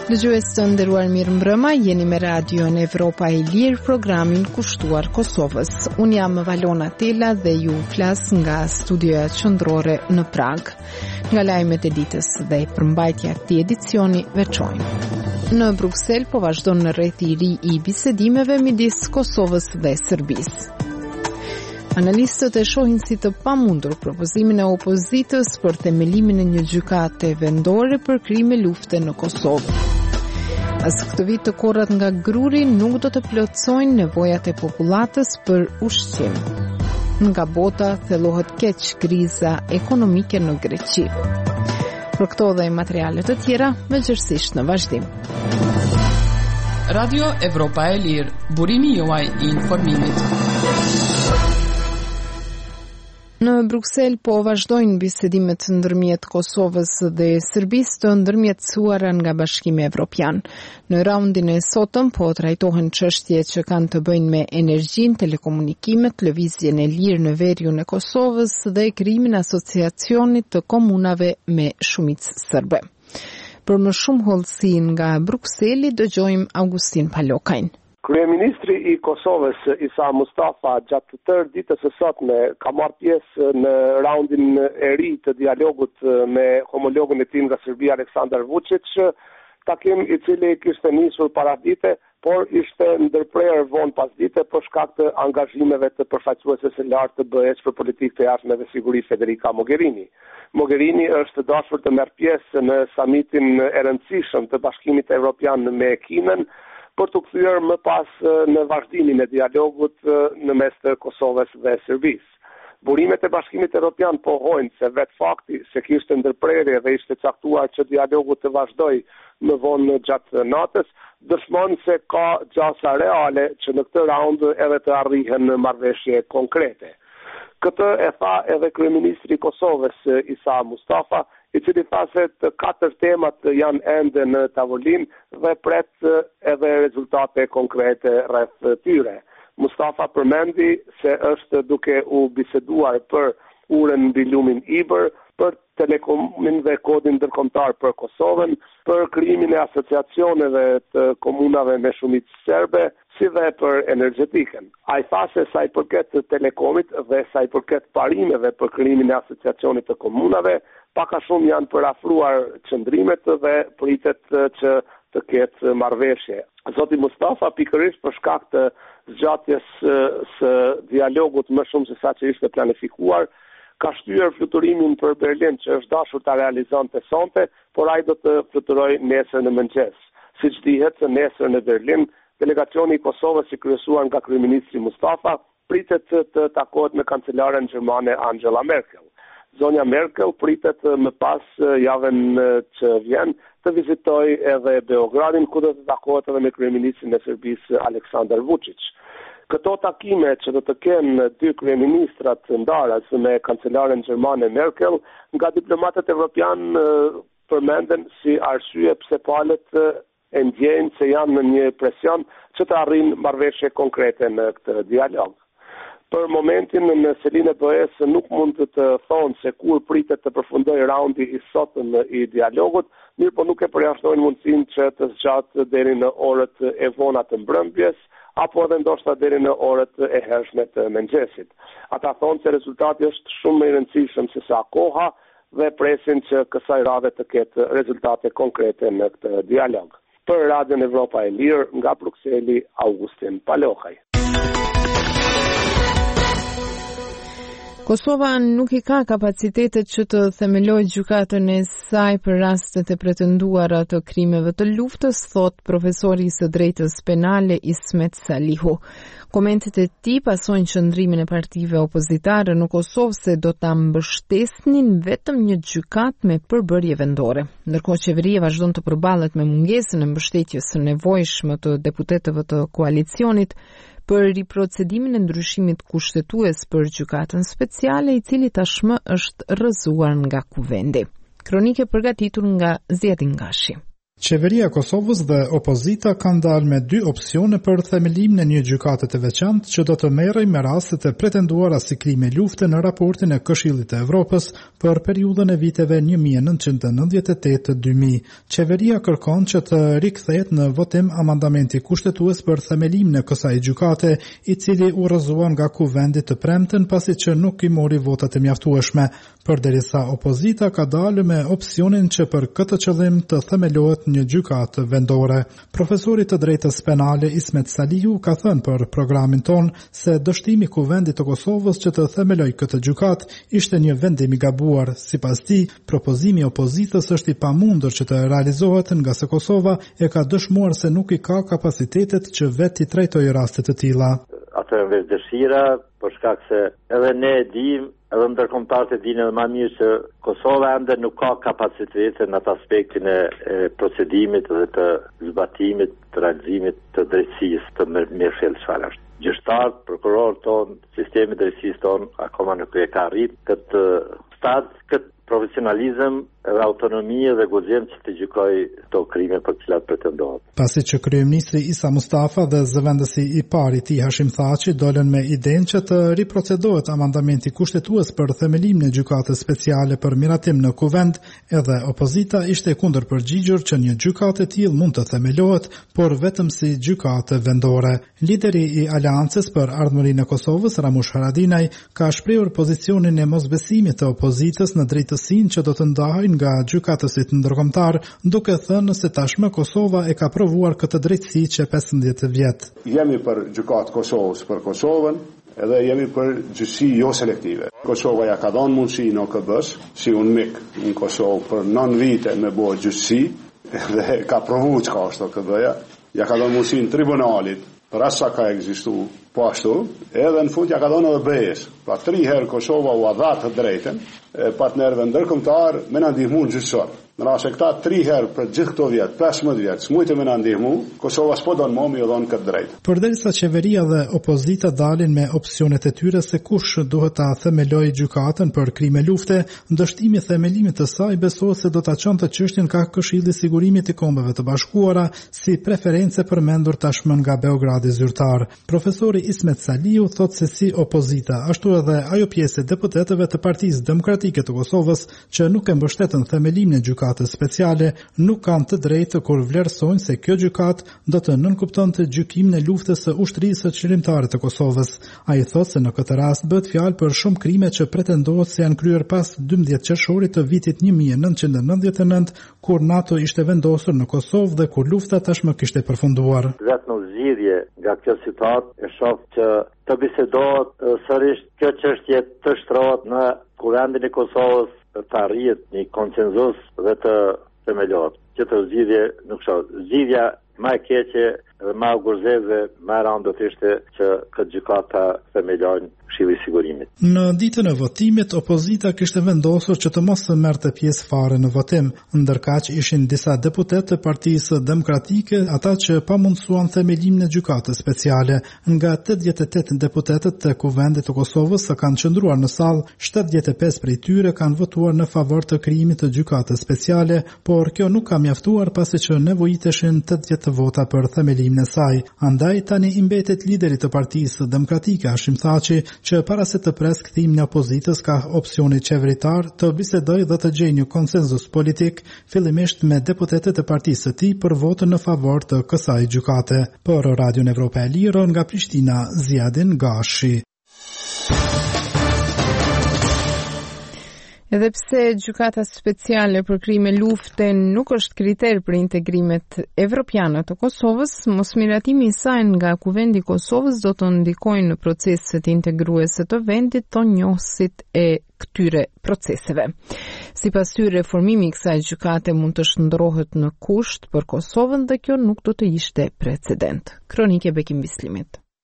Dëgjues të nderuar, mirëmbrëma, jeni me radion Evropa e Lirë, programin kushtuar Kosovës. Unë jam Valona Tela dhe ju flas nga studioja qendrore në Prag. Nga lajmet e ditës dhe përmbajtja e këtij edicioni veçojnë. Në Bruksel po vazhdon në rreth i ri i bisedimeve midis Kosovës dhe Serbisë. Analistët e shohin si të pamundur propozimin e opozitës për themelimin e një gjykate vendore për krime lufte në Kosovë. As këtë vit të korrat nga gruri nuk do të plotësojnë nevojat e popullatës për ushqim. Nga bota thellohet keq kriza ekonomike në Greqi. Për këto dhe materiale të tjera, vazhdimisht në vazhdim. Radio Evropa e Lirë, burimi juaj i informimit. Në Bruksel po vazhdojnë bisedimet ndërmjet Kosovës dhe Serbisë të ndërmjetësuara nga Bashkimi Evropian. Në raundin e sotëm po trajtohen çështje që kanë të bëjnë me energjinë, telekomunikimet, lëvizjen e lirë në veriun e Kosovës dhe krijimin e asociacionit të komunave me shumicë serbe. Për më shumë hollësi nga Brukseli dëgjojmë Augustin Palokajn. Kryeministri i Kosovës, Isa Mustafa, gjatë tërë ditës së sotme ka marrë pjesë në raundin e ri të dialogut me homologun e tij nga Serbia, Aleksandar Vučić, takim i cili kishte nisur para dite, por ishte ndërprerë vonë pas dite për shkak të angazhimeve të përfaqësueses së lartë të BE-s për politikë të jashtme dhe siguri, Federica Mogherini. Mogherini është dashur të merr pjesë në samitin e rëndësishëm të Bashkimit Evropian me Kinën, për të kthyer më pas në vazhdimin e dialogut në mes të Kosovës dhe Serbisë. Burimet e Bashkimit Evropian pohojnë se vetë fakti se kishte ndërprerje dhe ishte caktuar që dialogu të vazhdojë më vonë gjatë natës, dëshmon se ka gjasa reale që në këtë raund edhe të arrihen marrëveshje konkrete. Këtë e tha edhe kryeministri i Kosovës, Isa Mustafa, i cili tha se të 4 temat janë ende në tavolinë dhe pret edhe rezultate konkrete rreth tyre. Mustafa përmendi se është duke u biseduar për urën mbi lumin Ibër, për telekomin dhe kodin ndërkombëtar për Kosovën, për krijimin e asociacioneve të komunave me shumicë serbe, si dhe për energjetikën. Ai tha se sa i përket telekomit dhe sa i përket parimeve për krijimin e asociacionit të komunave, pak a shumë janë përafruar qëndrimet dhe pritet që të ketë marrëveshje. Zoti Mustafa, pikërisht për shkak të zgjatjes së dialogut më shumë se sa që ishte planifikuar, ka shtyr fluturimin për Berlin që është dashur ta realizonte sonte, por ai do të fluturojë nesër në mëngjes. Siç dihet, nesër në Berlin, delegacioni i Kosovës i kryesuar nga kryeministri Mustafa pritet të takohet me kancelaren gjermane Angela Merkel. Zonja Merkel pritet më pas javën që vjen të vizitojë edhe Beogradin, ku do të takohet edhe me kryeministrin e Serbisë Aleksandar Vučić. Këto takime që do të kenë 2 kryeministrat ndaras me kancelaren gjermane Merkel, nga diplomatët evropian përmenden si arsye pse palët e ndjejnë se janë në një presion që të arrijnë marrëveshje konkrete në këtë dialog. Për momentin në selinë e BE-s nuk mund të thonë se kur pritet të përfundojë raundi i sotëm i dialogut, mirë po nuk e përjashtojnë mundësinë që të zgjatë deri në orët e vona të mbrëmjes, apo edhe ndoshta deri në orët e hershme të mëngjesit. Ata thonë se rezultati është shumë më i rëndësishëm se sa koha dhe presin që kësaj radhe të ketë rezultate konkrete në këtë dialog. Për Radion Evropa e Lirë, nga Brukseli, Augustin Palokaj. Kosova nuk i ka kapacitetet që të themelojë gjykatën e saj për rastet e pretenduara të krimeve të luftës, thot profesori i së drejtës penale Ismet Salihu. Komentet e tij pasojnë qëndrimin e partive opozitare në Kosovë se do ta mbështesnin vetëm një gjykatë me përbërje vendore. Ndërkohë qeveria vazhdon të përballet me mungesën e mbështetjes së nevojshme të deputetëve të koalicionit për riprocedimin e ndryshimit kushtetues për gjykatën speciale, i cili tashmë është rrëzuar nga kuvendi. Kronike përgatitur nga Zjedin Gashi. Qeveria e Kosovës dhe opozita kanë dalë me 2 opsione për themelimin e një gjykate të veçantë që do të merrej me rastet e pretenduara si krime lufte në raportin e Këshillit të Evropës për periudhën e viteve 1998-2000. Qeveria kërkon që të rikthehet në votim amandamenti kushtetues për themelimin e kësaj gjykate, i cili u rrëzuan nga kuvendi të premten pasi që nuk i mori votat e mjaftueshme. Përderisa opozita ka dalë me opsionin që për këtë qëllim të themelohet një gjykatë vendore. Profesori të drejtës penale Ismet Saliu ka thënë për programin ton se dështimi kuvendit të Kosovës që të themeloj këtë gjykatë ishte një vendim i gabuar. Sipas tij, propozimi i opozitës është i pamundur që të realizohet nga se Kosova e ka dëshmuar se nuk i ka kapacitetet që vetë i trajtojë raste të tilla. Ato janë vetë dëshira, për shkak se edhe ne e dimë, edhe ndërkombëtarët e dinë edhe më mirë se Kosova ende nuk ka kapacitete në atë aspektin e procedimit dhe të zbatimit, të realizimit të drejtësisë të mirëfillë çfarë është. Gjyqtarët, prokurorët tonë, sistemi i drejtësisë tonë akoma nuk e ka arrit këtë stad, këtë profesionalizëm edhe autonomi dhe guxim që të gjykoj këto krime për të cilat pretendohet. Pasi që kryeministri Isa Mustafa dhe zëvendësi i parë i tij Hashim Thaçi dolën me idenë që të riprocedohet amandamenti kushtetues për themelimin e gjykatës speciale për miratim në kuvend, edhe opozita ishte kundër përgjigjur që një gjykatë e tillë mund të themelohet, por vetëm si gjykatë vendore. Lideri i Aleancës për Ardhmërinë e Kosovës, Ramush Haradinaj, ka shprehur pozicionin e mosbesimit të opozitës në drejtësinë që do të ndahej nga gjykatësit ndërkombëtar, duke thënë se tashmë Kosova e ka provuar këtë drejtësi që 15 vjet. Jemi për gjykatë Kosovës për Kosovën, edhe jemi për gjyqësi jo selektive. Kosova ja ka dhënë mundësi në OKB-s, si unë mik në Kosovë për 9 vite me bëjë gjyqësi, dhe ka provu çka është OKB-ja, ja ka dhënë mundësi në tribunalit, për asa ka ekzistu po ashtu, edhe në fund ja ka dhënë edhe BE-s. Pra 3 herë Kosova u dha të drejtën partnerëve ndërkombëtar me na ndihmu gjyqësor. Në rast se këta 3 herë për gjithë këto vjet, 15 vjet, smujtë me na ndihmu, Kosova s'po don më i dhon këtë drejtë. Përderisa qeveria dhe opozita dalin me opsionet e tyre se kush duhet ta themelojë gjykatën për krime lufte, ndështimi i themelimit të saj besohet se do ta çonte çështjen ka Këshilli i Sigurimit i Kombeve të Bashkuara si preferencë përmendur tashmë nga Beogradi zyrtar. Profesori Ismet Saliu thotë se si opozita, ashtu edhe ajo pjesë e deputetëve të Partisë Demokratike të Kosovës që nuk e mbështetën themelimin e gjykatës speciale, nuk kanë të drejtë kur vlerësojnë se kjo gjykatë do të nënkuptonte gjykimin e luftës së ushtrisë së qeverimtare të Kosovës. Ai thotë se në këtë rast bëhet fjalë për shumë krime që pretendohet se janë kryer pas 12 qershorit të vitit 1999, kur NATO ishte vendosur në Kosovë dhe kur lufta tashmë kishte përfunduar. Vetë në zgjidhje nga kjo situatë e shoh që të bisedohet sërish kjo çështje të shtrohet në kuvendin e Kosovës, të arrihet një konsenzus dhe të themelohet. Këtë zgjidhje nuk shoh. Zgjidhja më e keqe dhe më gurzeze, më e rëndë do të ishte që këtë gjykata themelojnë Këshilli i Sigurimit. Në ditën e votimit, opozita kishte vendosur që të mos merrte pjesë fare në votim, ndërkaq ishin disa deputetë të Partisë Demokratike ata që pamundsuan themelimin e gjykatës speciale. Nga 88 deputetët të Kuvendit të Kosovës që kanë qëndruar në sallë, 75 prej tyre kanë votuar në favor të krijimit të gjykatës speciale, por kjo nuk ka mjaftuar pasi që nevojiteshin 80 vota për themelimin e saj. Andaj tani i mbetet lideri të Partisë Demokratike Hashim Thaçi, që para se të pres kthimin e opozitës ka opsioni qeveritar të bisedojë dhe të gjejë një konsenzus politik, fillimisht me deputetët e partisë së tij për votën në favor të kësaj gjykate. Për Radion Evropa e Lirë nga Prishtina, Ziadin Gashi. Edhe pse gjykata speciale për krime lufte nuk është kriter për integrimet evropiane të Kosovës, mosmiratimi i saj nga Kuvendi i Kosovës do të ndikojnë në proceset integruese të vendit, thonë njohësit e këtyre proceseve. Sipas tyre, reformimi i kësaj gjykate mund të shndrohet në kusht për Kosovën dhe kjo nuk do të ishte precedent. Kronike Bekim Bislimit.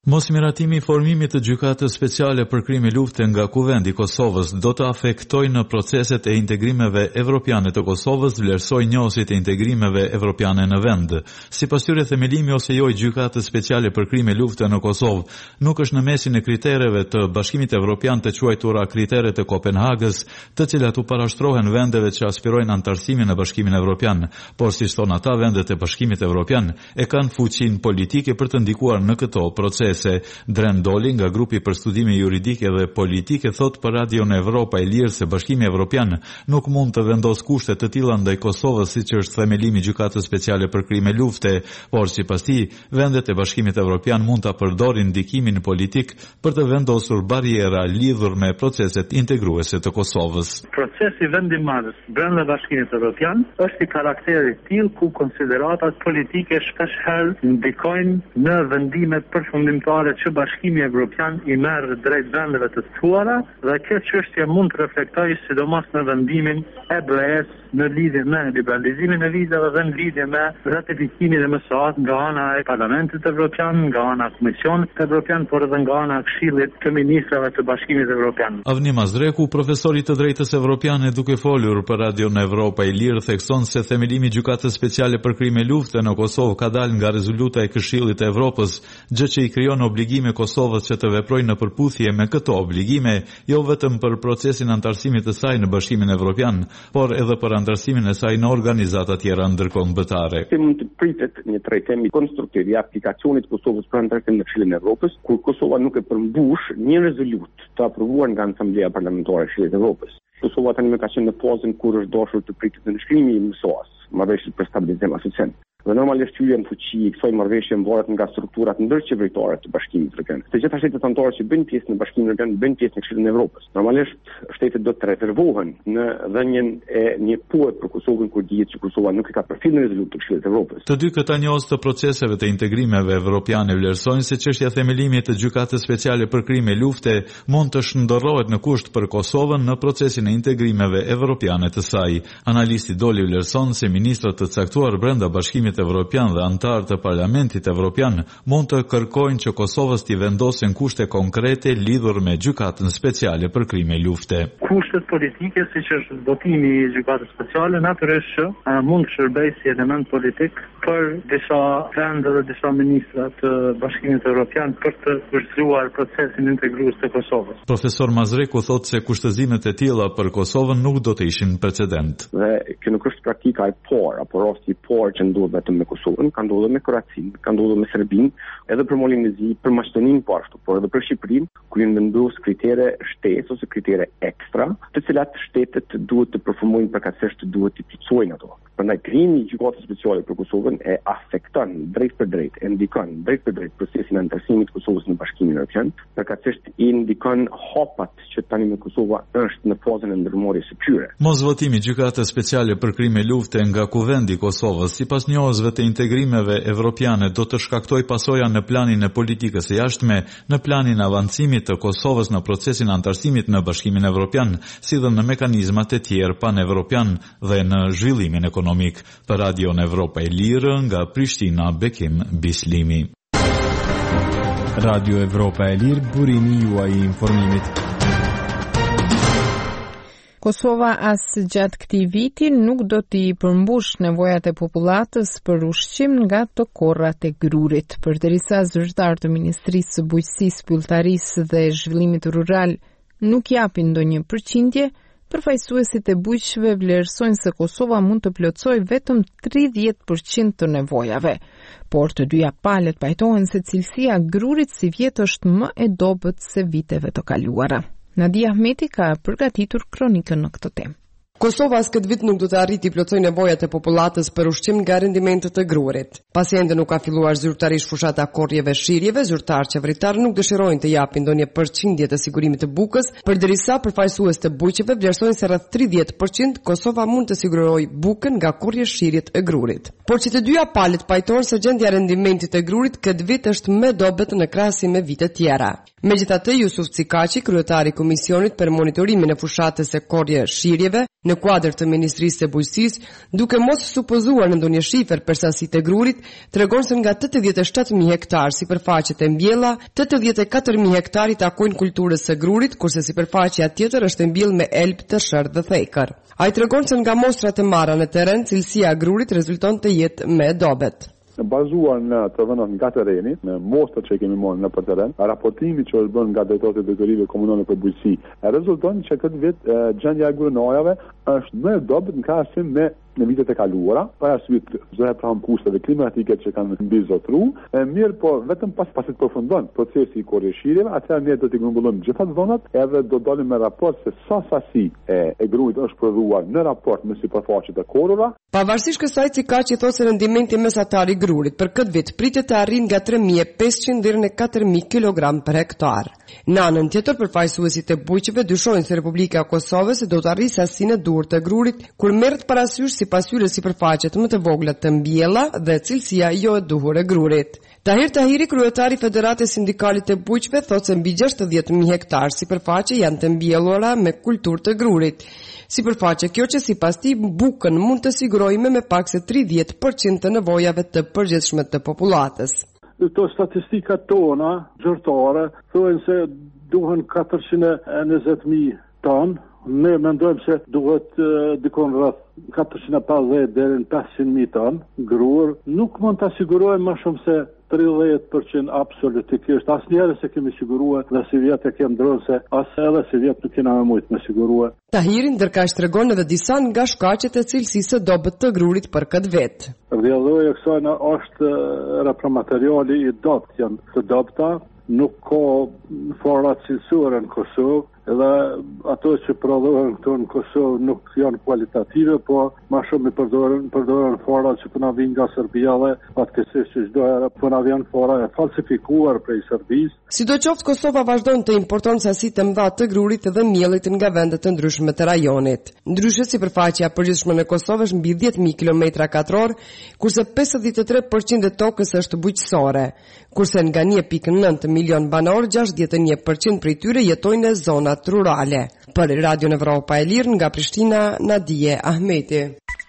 Mosmiratimi i formimit të gjykatës speciale për krime lufte nga Kuvendi i Kosovës do të afektojë në proceset e integrimeve evropiane të Kosovës, vlerësoi njohësit e integrimeve evropiane në vend. Sipas tyre, themelimi ose jo i gjykatës speciale për krime lufte në Kosovë nuk është në mesin e kritereve të Bashkimit Evropian të quajtura kriteret e Kopenhagës, të cilat u parashtrohen vendeve që aspirojnë antarësimin në Bashkimin Evropian, por si thon ata, vendet e Bashkimit Evropian e kanë fuqinë politike për të ndikuar në këto procese. Dren Doli nga grupi për studime juridike dhe politike thot për Radio në Evropa e Lirë se Bashkimi Evropian nuk mund të vendos kushte të tilla ndaj Kosovës siç është themelimi i gjykatës speciale për krime lufte, por sipas tij vendet e Bashkimit Evropian mund ta përdorin ndikimin politik për të vendosur barriera lidhur me proceset integruese të Kosovës. Procesi vendimarrës brenda Bashkimit Evropian është i karakterit tillë ku konsideratat politike shpeshherë ndikojnë në vendimet përfundimtare që Bashkimi Evropian i merr drejt vendeve të thuara, dhe kjo çështje mund të reflektojë sidomos në vendimin e BE-s në lidhje me liberalizimin e vizave dhe në lidhje me ratifikimin e MSA-s nga ana e Parlamentit Evropian, nga ana e Komisionit Evropian, por edhe nga ana e Këshillit të Ministrave të Bashkimit Evropian. Avni Mazreku, profesori të drejtës evropiane, duke folur për Radio në Evropa e Lirë, thekson se themelimi i gjykatës speciale për krime lufte në Kosovë ka dalë nga rezoluta e Këshillit të Evropës, gjë që i krijon obligime Kosovës që të veprojnë në përputhje me këto obligime, jo vetëm për procesin antarësimit të saj në Bashkimin Evropian, por edhe për antarësimin e saj në organizata tjera ndërkombëtare. Mund të pritet një trajtim konstruktiv i aplikacionit të Kosovës për antarësim në Këshillin e Evropës, kur Kosova nuk e përmbush një rezolut të aprovuar nga Asamblea Parlamentare e Këshillit të Evropës. Kosova tani më ka qenë në fazën kur është dashur të pritet në nënshkrimi i MSA-s, marrëveshjes për stabilizim asociativ. Dhe normalisht hyrja në fuqi i kësaj marrëveshje varet nga strukturat ndërqeveritare të Bashkimit Evropian. Të gjitha shtetet anëtare që bëjnë pjesë në Bashkimin Evropian bëjnë pjesë në Këshillin e Evropës. Normalisht shtetet do të rezervohen në dhënien e një puë për Kosovën kur dihet që Kosova nuk e ka përfilën rezolutë të Këshillit të Evropës. Të dy këta njohës të proceseve të integrimeve evropiane vlerësojnë se çështja e themelimit të gjykatës speciale për krime lufte mund të shndërrohet në kusht për Kosovën në procesin e integrimeve evropiane të saj. Analisti Doli vlerëson se ministrat të caktuar brenda Bashkimit Evropian dhe antarët e Parlamentit Evropian mund të kërkojnë që Kosovës t'i vendosin kushte konkrete lidhur me gjykatën speciale për krime lufte. Kushtet politike, siç është votimi i gjykatës speciale, natyrisht që mund të shërbejë si element politik për disa vende dhe disa ministra të Bashkimit Evropian për të vështruar procesin integrues të Kosovës. Profesor Mazreku thotë se kushtëzimet e tilla për Kosovën nuk do të ishin precedent. Dhe kjo nuk është praktika e parë apo rasti i parë që ndodhet vetëm me Kosovën, ka ndodhur me Kroacinë, ka ndodhur me Serbinë, edhe për Moldavin, për Maqedoninë po ashtu, por edhe për Shqipërinë, ku janë vendosur kritere shtesë ose kritere ekstra, të cilat shtetet duhet të përfundojnë përkatësisht, duhet të plotësojnë ato. Prandaj krijimi i gjykatës speciale për Kosovën e afekton drejt për drejt, e ndikon drejt për drejt procesin e antarësimit të Kosovës në Bashkimin Evropian, përkatësisht i ndikon hapat që tani me Kosova është në fazën e ndërmarrjes së tyre. Mosvotimi i gjykatës speciale për krime lufte nga Kuvendi i Kosovës, sipas njohësve të integrimeve evropiane, do të shkaktojë pasoja në planin e politikës së jashtme, në planin e avancimit të Kosovës në procesin e antarësimit në Bashkimin Evropian, si dhe në mekanizmat e tjerë pan-evropian dhe në zhvillimin ekonomik. Për Radio në Evropa e Lirë, nga Prishtina, Bekim Bislimi. Radio Evropa e Lirë, burimi juaj i informimit. Kosova as gjatë këtij viti nuk do t'i përmbush nevojat e popullatës për ushqim nga të korrat e grurit. Përderisa zyrtar të Ministrisë së Bujqësisë, Pylltarisë dhe Zhvillimit Rural nuk japin ndonjë përqindje, përfaqësuesit e bujqëve vlerësojnë se Kosova mund të plotësojë vetëm 30% të nevojave. Por të dyja palët pajtohen se cilësia e grurit si vjet është më e dobët se viteve të kaluara. Nadia Ahmeti ka përgatitur kronikën në këtë temë. Kosova as këtë vit nuk do të arriti plotësoj nevojat e popullatës për ushqim nga rendimentet e grurit. Pasi ende nuk ka filluar zyrtarisht fushata korrjeve shirjeve, zyrtarë qeveritar nuk dëshirojnë të japin ndonjë përqindje të sigurimit të bukës, përderisa përfaqësues të bujqeve vlerësojnë se rreth 30% Kosova mund të sigurojë bukën nga korrje shirjet e grurit. Por që të dyja palët pajtojnë se gjendja e rendimentit të grurit këtë vit është më dobët në krahasim me vite tjera. Megjithatë, Jusuf Cikaçi, kryetari i Komisionit për monitorimin e fushatës së korrje shirjeve në në kuadër të Ministrisë së Bujqësisë, duke mos supozuar në ndonjë shifër për sasitë e grurit, tregon se nga 87.000 hektar sipërfaqe të mbjella, 84.000 hektar i takojnë kulturës së grurit, kurse sipërfaqja tjetër është e mbjellë me elb, të shërë dhe thekër. Ai tregon se nga mostrat e marra në terren, cilësia e grurit rezulton të jetë më e dobët. Bazuar në të vënat nga terreni, në mostrat që kemi marrë në për terren, raportimi që është bën nga drejtorat e drejtorive komunale për bujqësi, rezulton që këtë vit gjendja e grurinojave është më e dobët në krahasim me në vitet e kaluara, para arsye të kusteve klimatike që kanë mbizotruar, mirë po vetëm pasi të përfundon procesi i korrigimit, atëherë ne do të grumbullojmë gjitha zonat, edhe do dalim me raport se sa sasi e grurit është prodhuar në raport me sipërfaqet e korrura. Pavarësisht kësaj, Cikaçi thotë se rendimenti mesatar i grurit për këtë vit pritet të arrijë nga 3.500 deri në 4.000 kg për hektar. Në anën tjetër, përfaqësuesit e bujqeve dyshojnë se Republika e Kosovës do të arrijë sasinë e duhur të grurit kur merret parasysh sipas tyre sipërfaqet më të vogla të mbjella dhe cilësia jo e duhur e grurit. Tahir Tahiri, kryetari i Federatës Sindikale të Bujqeve, thotë se mbi 60.000 hektar sipërfaqe janë të mbjellura me kulturë të grurit. Sipërfaqe kjo që sipas tij bukën mund të sigurojmë me pak se 30% të nevojave të përgjithshme të popullatës. Këto statistikat tona gjërtare thonë se duhen 420.000 ton. Ne mendojmë se duhet dikon rreth 450 deri në 500.000 ton grur. Nuk mund ta sigurojmë më shumë se 30% absolutikisht. Asnjëherë se kemi siguruar dhe si vjet e kemi ndronë se as edhe si vjet nuk kena më mujtë me siguruar. Tahiri ndërkaq tregon edhe disa nga shkaqet e cilësisë së dobët të grurit për këtë vit. Rrjedhoja e kësaj është repromateriali i dobët, janë të dobëta, nuk ka fora cilësore në Kosovë, edhe ato që prodhohen këtu në Kosovë nuk janë kualitative, po më shumë i përdoren fora që po na vijnë nga Serbia dhe fatkeqësisht që çdo herë po na vjen fora e falsifikuar prej Serbisë. Sidoqoftë, Kosova vazhdon të importon sasi të mëdha të grurit dhe miellit nga vende të ndryshme të rajonit. Ndryshe, sipërfaqja e përgjithshme në Kosovë është mbi 10.000 km2, kurse 53% e tokës është bujqësore, kurse nga 1.9 milion banor, 61% prej tyre jetojnë në zonat rurale. Për Radio Evropa e Lirë nga Prishtina, Nadije Ahmeti.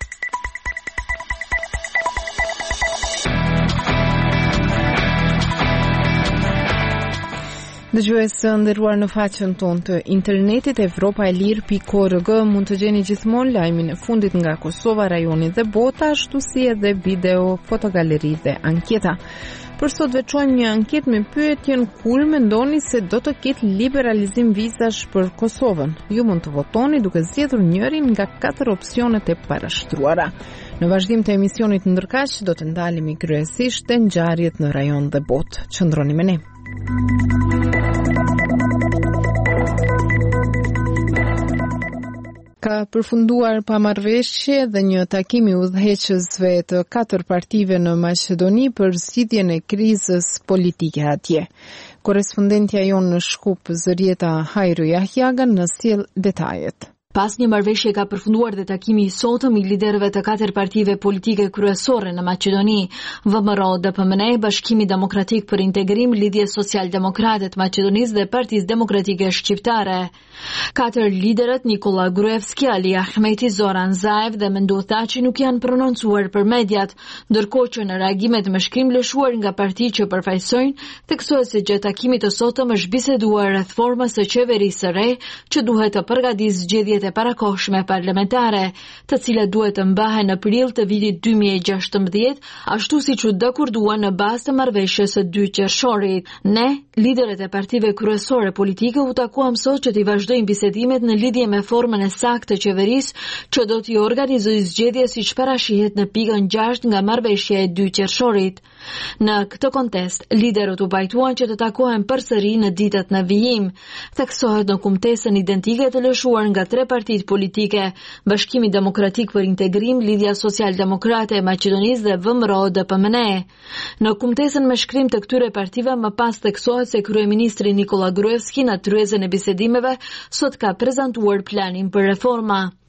Dëgjues nderuar, në faqen tonë të internetit evropaelir.org mund të gjeni gjithmonë lajmin e fundit nga Kosova, rajoni dhe bota, ashtu si edhe video, fotogaleri dhe anketa. Për sot veçojmë një anketë me pyetjen: kur mendoni se do të ketë liberalizim vizash për Kosovën? Ju mund të votoni duke zgjedhur njërin nga 4 opsionet e parashtruara. Në vazhdim të emisionit ndërkaq do të ndalemi kryesisht te ngjarjet në rajon dhe botë. Qëndroni me ne. Ka përfunduar pamarrëveshje dhe një takim i udhëheqësve të 4 partive në Maqedoni për zgjidhjen e krizës politike atje. Korrespondentja jonë në Shkup, Zërieta Hajru Jahjaga, në sjell detajet. Pas një marrëveshje ka përfunduar dhe takimi i sotëm i liderëve të 4 partive politike kryesore në Maqedoni, VMRO, DPMN, Bashkimi Demokratik për Integrim, Lidhje Social-Demokrate të Maqedonisë dhe Partisë Demokratike Shqiptare. 4 liderët, Nikola Gruevski, Ali Ahmeti, Zoran Zaev dhe Mendo Thaçi, nuk janë prononcuar për mediat, ndërkohë që në reagimet me shkrim lëshuar nga parti që përfaqësojnë, theksohet se gjatë takimit të sotëm është biseduar rreth formës së qeverisë së re që duhet të përgatisë zgjedhjet e parakohshme parlamentare, të cilat duhet të mbahen në prill të vitit 2016, ashtu siç u dakordua në bazë të marrëveshjes së 2 qershorit. Ne, liderët e partive kryesore politike, u takuam sot që të vazhdojmë bisedimet në lidhje me formën e saktë të qeverisë që do t'i organizojë zgjedhje siç parashihet në pikën 6 nga marrëveshja e 2 qershorit. Në këtë kontekst, liderët u pajtuan që të takohen përsëri në ditët në vijim. Theksohet në kumtesën identike të lëshuar nga 3 partitë politike, Bashkimi Demokratik për Integrim, Lidhja Social-Demokrate e Maqedonisë dhe VMRO DPMN. Në kumtesën me shkrim të këtyre partive më pas theksohet se kryeministri Nikola Gruevski në tryezën e bisedimeve sot ka prezantuar planin për reforma.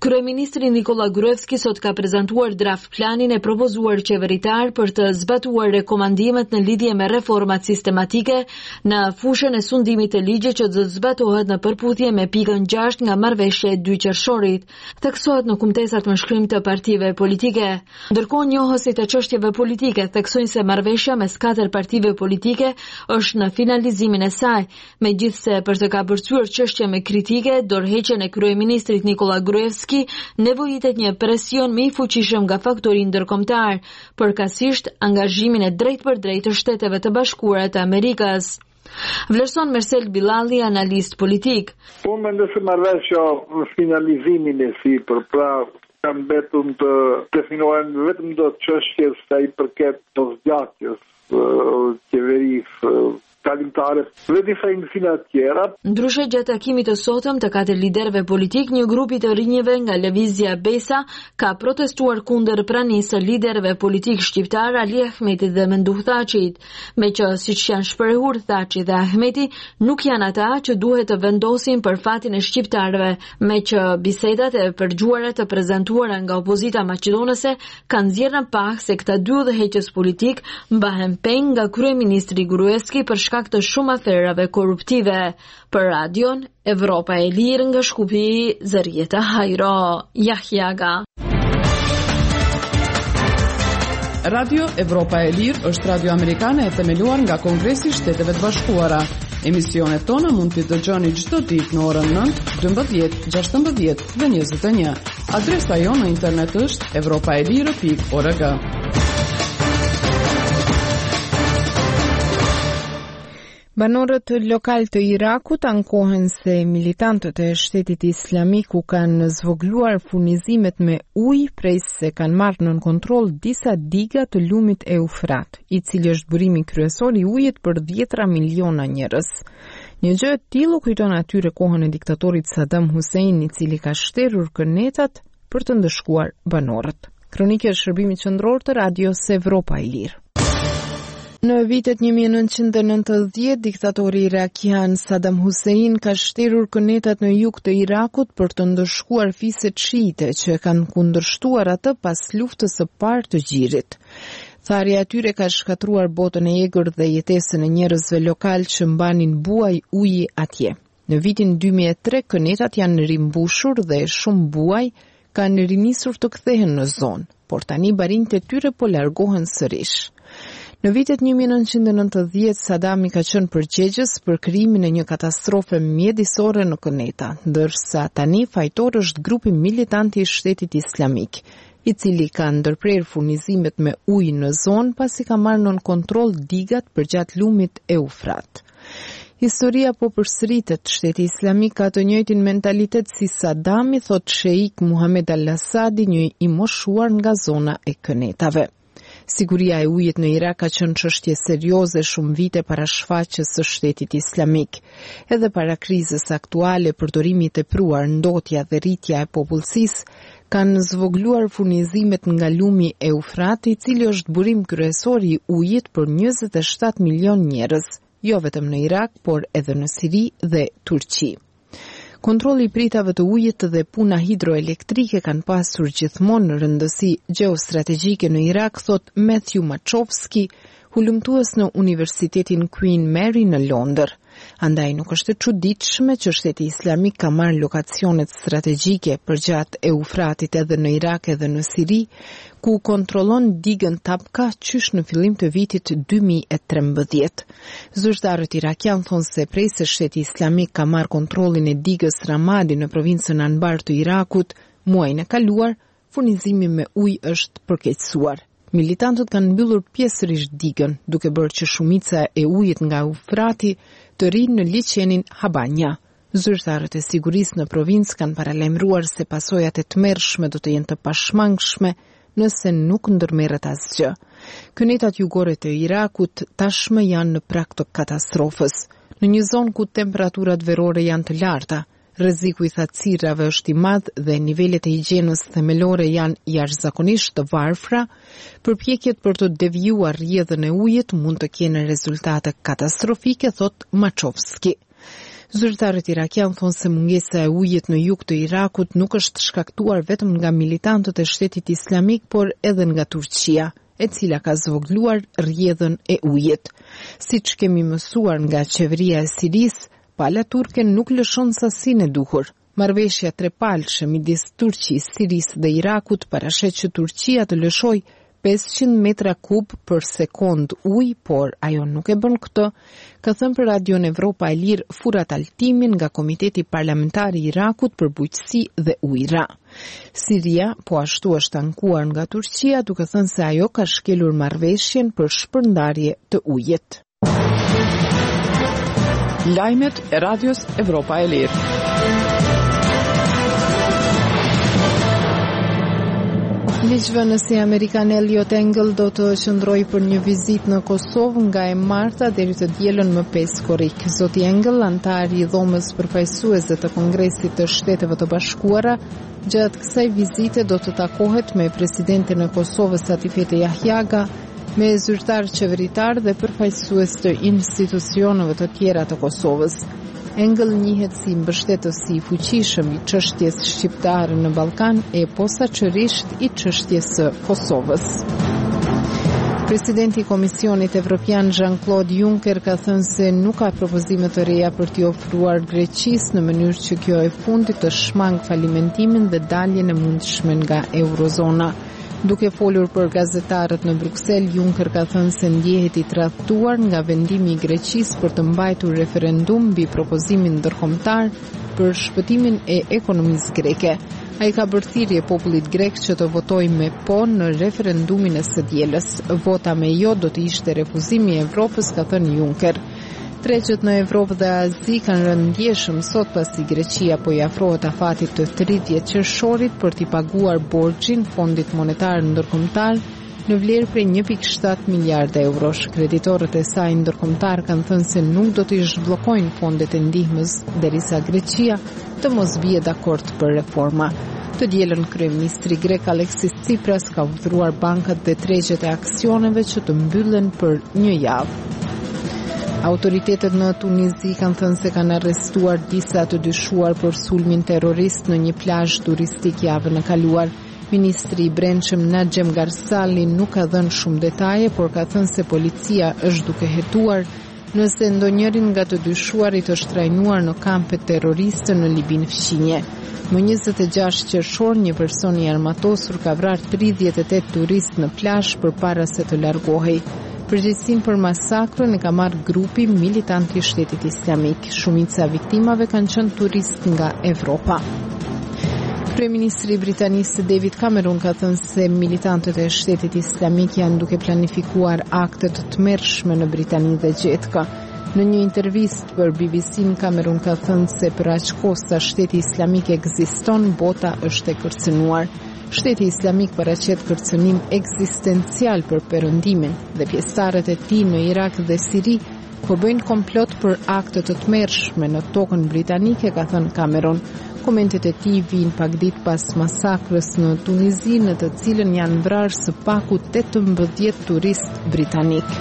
Kryeministri Nikola Gruevski sot ka prezantuar draft planin e propozuar qeveritar për të zbatuar rekomandimet në lidhje me reformat sistematike në fushën e sundimit të ligjit që do të zbatohet në përputhje me pikën 6 nga marrëveshja e 2 qershorit, theksohet në kumtesat me shkrim të partive politike. Ndërkohë njohësit e çështjeve politike theksojnë se marrëveshja mes 4 partive politike është në finalizimin e saj, megjithse për të kapërcyer çështje me kritike, dorëheqjen e kryeministrit Nikola Gruevski nevojitet një presion më i fuqishëm nga faktori ndërkombëtar, përkatësisht angazhimin e drejtpërdrejtë të Shteteve të Bashkuara të Amerikës. Vlerëson Mersel Billalli, analist politik. Po mendoj se marrëveshja në finalizimin e saj, pra kanë mbetur të definohen vetëm do çështjes sa i përket të zgjatjes qeverisë kalimtare dhe disa indifina tjera. Ndryshe gjatë takimit të sotëm të 4 liderëve politik, një grupi të rinjeve nga Lëvizja Besa ka protestuar kundër pranisë së liderëve politik shqiptar Ali Ahmeti dhe Menduh Thaçit, me që siç janë shprehur Thaçi dhe Ahmeti nuk janë ata që duhet të vendosin për fatin e shqiptarëve, me që bisedat e përgjuara të prezantuara nga opozita maqedonese kanë nxjerrë në pak se këta dy udhëheqës politik mbahen peng nga kryeministri Gruevski për shkak të shumë aferave korruptive. Për Radion Evropa e Lirë nga Shkupi, Zërieta Hajro, Jahjaga. Radio Evropa e Lirë është radio amerikane e themeluar nga Kongresi i Shteteve të Bashkuara. Emisionet tona mund t'i dëgjoni çdo ditë në orën 9, 12, 16 dhe 21. Adresa jonë në internet është europaelire.org. Banorët lokal të Irakut ankohen se militantët e Shtetit Islamik u kanë zvogluar furnizimet me ujë prej se kanë marrë nën kontroll disa diga të lumit Eufrat, i cili është burimi kryesor i ujit për 10 miliona njerëz. Një gjë e tillë kujton atyre kohën e diktatorit Saddam Hussein, i cili ka shterur kënetat për të ndëshkuar banorët. Kronikë e shërbimit qendror të Radios Evropa e Lirë. Në vitet 1990, diktatori irakian Saddam Hussein ka shterur kënetat në jug të Irakut për të ndëshkuar fiset shiite që kanë kundërshtuar atë pas luftës së parë të gjirit. Tharja e tyre ka shkatruar botën e egër dhe jetesën e njerëzve lokal që mbanin buaj uji atje. Në vitin 2003, kënetat janë rimbushur dhe shumë buaj kanë rinisur të kthehen në zonë, por tani barinjtë e tyre po largohen sërish. Në vitet 1990, Saddam i ka qenë përgjegjës për krijimin e një katastrofe mjedisore në këneta, ndërsa tani fajtor është grupi militant i Shtetit Islamik, i cili ka ndërprer furnizimet me ujë në zonë pasi ka marrë nën kontroll digat përgjatë lumit Eufrat. Historia po përsëritet. Shteti Islamik ka të njëjtin mentalitet si Saddami, thot Sheikh Muhammad al-Assadi, një i moshuar nga zona e kënetave. Siguria e ujit në Irak ka qenë çështje serioze shumë vite para shfaqjes së Shtetit Islamik. Edhe para krizës aktuale, përdorimi i tepruar, ndotja dhe rritja e popullsisë kanë zvogluar furnizimet nga lumi Eufrat, i cili është burim kryesor i ujit për 27 milion njerëz, jo vetëm në Irak, por edhe në Siri dhe Turqi. Kontrolli i pritave të ujit dhe puna hidroelektrike kanë pasur gjithmonë rëndësi gjeostrategjike në Irak, thot Matthew Machovski, hulumtues në Universitetin Queen Mary në Londër. Andaj nuk është e çuditshme që Shteti Islamik ka marrë lokacionet strategjike përgjatë Eufratit edhe në Irak edhe në Siri, ku kontrollon digën Tabqa qysh në fillim të vitit 2013. Zyrtarët irakian thonë se prej se Shteti Islamik ka marrë kontrollin e digës Ramadi në provincën Anbar të Irakut, muajin e kaluar, furnizimi me ujë është përkeqësuar. Militantët kanë mbyllur pjesërisht digën, duke bërë që shumica e ujit nga Eufrati të rinë në liçenin Habanja. Zyrtarët e sigurisë në provincë kanë paralajmëruar se pasojat e tmerrshme do të jenë të pashmangshme nëse nuk ndërmerret asgjë. Kënetat jugore të Irakut tashmë janë në prag të katastrofës. Në një zonë ku temperaturat verore janë të larta, rreziku i thatësirave është i madh dhe nivelet e higjienës themelore janë jashtëzakonisht të varfra, përpjekjet për të devijuar rrjedhën e ujit mund të kenë rezultate katastrofike, thot Machovski. Zyrtarët irakian thonë se mungesa e ujit në jug të Irakut nuk është shkaktuar vetëm nga militantët e Shtetit Islamik, por edhe nga Turqia, e cila ka zvogluar rrjedhën e ujit. Siç kemi mësuar nga qeveria e Sirisë, pala turke nuk lëshon sasinë e duhur. Marrëveshja trepalshme midis Turqisë, Sirisë dhe Irakut parashet që Turqia të lëshoj 500 metra kub për sekond ujë, por ajo nuk e bën këtë, ka thënë për Radio Evropa e Lirë Furat Altimin nga Komiteti Parlamentar i Irakut për Bujqësi dhe Ujëra. Siria po ashtu është ankuar nga Turqia, duke thënë se ajo ka shkelur marrëveshjen për shpërndarje të ujit. Lajmet e Radios Evropa e Lirë. Ligjvënësi amerikan Eliot Engel do të qëndrojë për një vizitë në Kosovë nga e marta deri të dielën më 5 korrik. Zoti Engel, antar i dhomës përfaqësuese të Kongresit të Shteteve të Bashkuara, gjatë kësaj vizite do të takohet me presidentin e Kosovës Atifete Jahjaga, me zyrtar qeveritar dhe përfaqësues të institucioneve të tjera të Kosovës. Engel njihet si mbështetës i fuqishëm i çështjes shqiptare në Ballkan e posaçërisht i çështjes së Kosovës. Presidenti i Komisionit Evropian Jean-Claude Juncker ka thënë se nuk ka propozime të reja për t'i ofruar Greqisë në mënyrë që kjo e fundit të shmang falimentimin dhe daljen e mundshme nga eurozona. Duke folur për gazetarët në Bruksel, Juncker ka thënë se ndjehet i tradhtuar nga vendimi i Greqisë për të mbajtur referendum mbi propozimin ndërkombëtar për shpëtimin e ekonomisë greke. Ai ka bërë thirrje popullit grek që të votojë me po në referendumin e së dielës. Vota me jo do të ishte refuzimi i Evropës, ka thënë Juncker. Tregjet në Evropë dhe Azi kanë rënë ndjeshëm sot pasi Greqia po i afrohet afatit të 30 qershorit për t'i paguar borxhin Fondit Monetar Ndërkombëtar në vlerë prej 1.7 miliardë eurosh. Kreditorët e saj ndërkombëtar kanë thënë se nuk do të zhbllokojnë fondet e ndihmës derisa Greqia të mos bie dakord për reforma. Të dielën kryeministri grek Alexis Tsipras ka urdhëruar bankat dhe tregjet e aksioneve që të mbyllen për një javë. Autoritetet në Tunizi kanë thënë se kanë arrestuar disa të dyshuar për sulmin terrorist në një plazh turistik javën e kaluar. Ministri i Brendshëm Najem Garsali nuk ka dhënë shumë detaje, por ka thënë se policia është duke hetuar nëse ndonjërin nga të dyshuarit është trajnuar në kampe terroriste në Libin fqinje. Më 26 qershor, një person i armatosur ka vrarë 38 turist në plazh përpara se të largohej. Përgjegjësinë për masakrën e ka marrë grupi militant i Shtetit Islamik. Shumica viktimave kanë qenë turistë nga Evropa. Kryeministri britanisë David Cameron ka thënë se militantët e Shtetit Islamik janë duke planifikuar akte të tmerrshme në Britani dhe Gjetka. Në një intervistë për BBC-n, Cameron ka thënë se për aq kohë sa Shteti Islamik ekziston, bota është e kërcënuar. Shteti Islamik paraqet kërcënim ekzistencial për perëndimin dhe pjesëtarët e tij në Irak dhe Siri po bëjnë komplot për akte të tmerrshme në tokën britanike, ka thënë Cameron. Komentet e tij vijnë pak ditë pas masakrës në Tunizi, në të cilën janë vrarë së paku 18 turist britanik.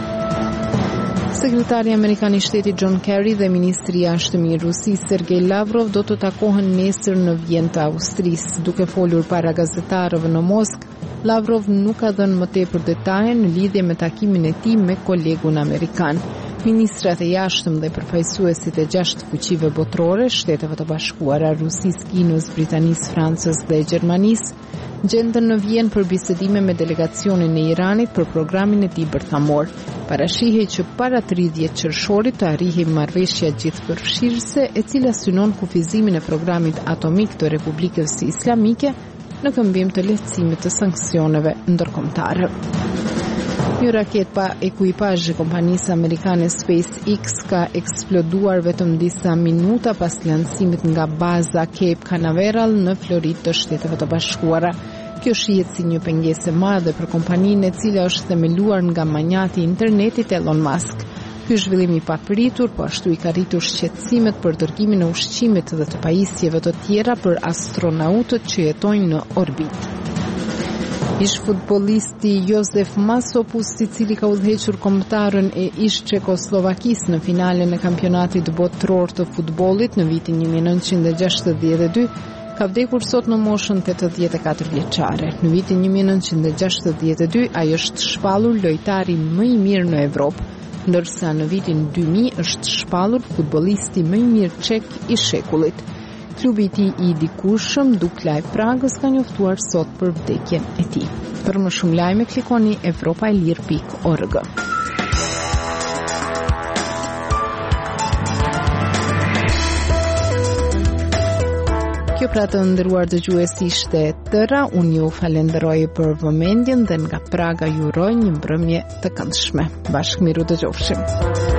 Sekretari Amerikan i Shtetit John Kerry dhe ministri i jashtëm i Rusisë Sergej Lavrov do të takohen nesër në Vjenë të Austrisë. Duke folur para gazetarëve në Moskë, Lavrov nuk ka dhënë më tepër detaje në lidhje me takimin e tij me kolegun amerikan. Ministrat e jashtëm dhe përfaqësuesit e 6 fuqive botërore, Shteteve të Bashkuara, Rusisë, Kinës, Britanisë, Francës dhe Gjermanisë, gjendën në Vjenë për bisedime me delegacionin e Iranit për programin e tij bërthamor. Parashihej që para 30 qershorit të arrijë marrëveshja gjithëpërfshirëse e cila synon kufizimin e programit atomik të Republikës Islamike në këmbim të lehtësimit të sanksioneve ndërkombëtare. Një raket pa ekuipazh e kompanisë amerikane SpaceX ka eksploduar vetëm disa minuta pas lancimit nga baza Cape Canaveral në Floridë të Shteteve të Bashkuara. Kjo shihet si një pengesë e madhe për kompaninë e cila është themeluar nga magnati i internetit Elon Musk. Ky zhvillim i papritur po ashtu i ka rritur shqetësimet për dërgimin e ushqimit dhe të pajisjeve të tjera për astronautët që jetojnë në orbitë. Ish futbollisti Josef Masopust, I cili ka udhëhequr kombëtarën e ish Çekoslovakisë në finalen e kampionatit botëror të futbollit në vitin 1962, ka vdekur sot në moshën 84 vjeçare. Në vitin 1962 ai është shpallur lojtari më I mirë në Evropë, ndërsa në vitin 2000 është shpallur futbollisti më I mirë çek I shekullit. Klubi I tij I dikushëm, Dukla e Pragës, ka njoftuar sot për vdekjen e tij. Për më shumë lajme klikoni evropailir.org. Kjo pra të nderuar dëgjues ishte tëra, unë ju falenderoj për vëmendjen dhe nga Praga ju uroj një mbrëmje të këndshme. Bashkë miru dëgjofshim.